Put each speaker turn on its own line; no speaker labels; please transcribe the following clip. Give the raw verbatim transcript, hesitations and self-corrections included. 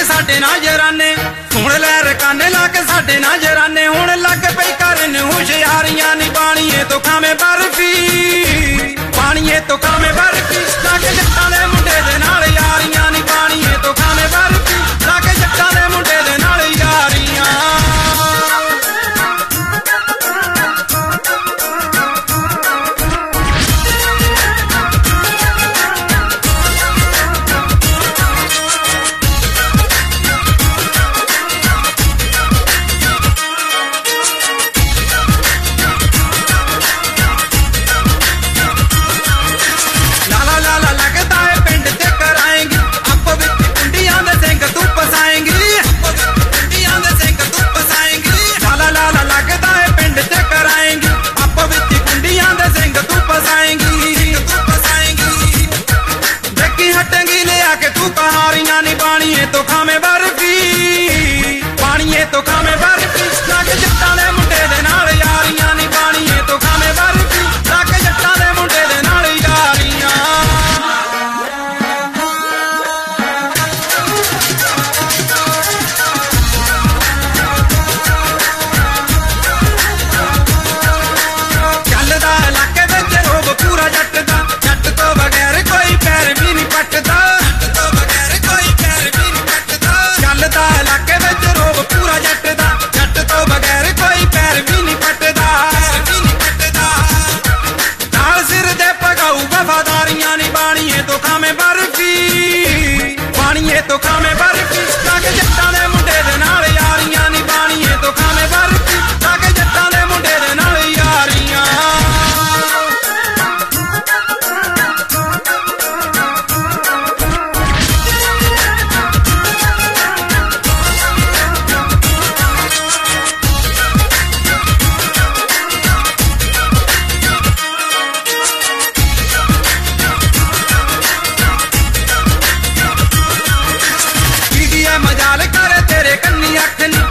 साडे नजराने सुन लै रकाने ला के साडे नजराने हुण लग पई करन होशियारियां नी पानिए तो खावे बर्फी पानिए तो खावे बर्फी लाके जट्टां दे मुंडे दे नाल यारियां नी पानिए तो खावे बर्फी लाके जट्टां दे मुंडे दे नाल यारियां कहारियां नी पानिए तो खावे बर्फी पानिए तो खावे बर्फी लाके जट्टां दे मुंडे दे नाल यारियां नी पानिए तो खावे बर्फी लाके जट्टां दे मुंडे दे नाल यारियां चलदा इलाके विच रोब पूरा जट दा जट तो बगैर कोई पैर भी नहीं पटदा इलाके विच रोब पूरा जट दा जट तो बगैर कोई पैर भी नहीं पटदा नाल सिर दे पगाऊ वफादारियां नी पानिए तो खावे बर्फी पानिए तो खावे बर्फी लाके जट्टां दे मुंडे दे नाल यारियां नी पानिए तो खावे बर्फी लाके जट्टां दे मुंडे दे नाल यारियां मजाल करे तेरे कन्नी अख नी